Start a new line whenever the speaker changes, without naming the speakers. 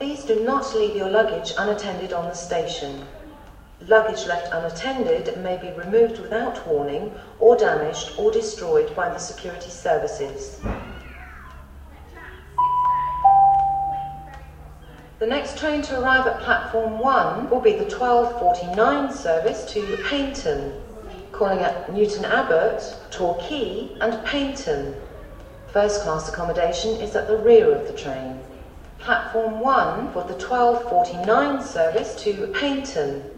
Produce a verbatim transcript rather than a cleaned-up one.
Please do not leave your luggage unattended on the station. Luggage left unattended may be removed without warning or damaged or destroyed by the security services. The next train to arrive at platform one will be the twelve forty-nine service to Paignton, calling at Newton Abbot, Torquay and Paignton. First class accommodation is at the rear of the train. Platform one for the twelve forty-nine service to Paignton,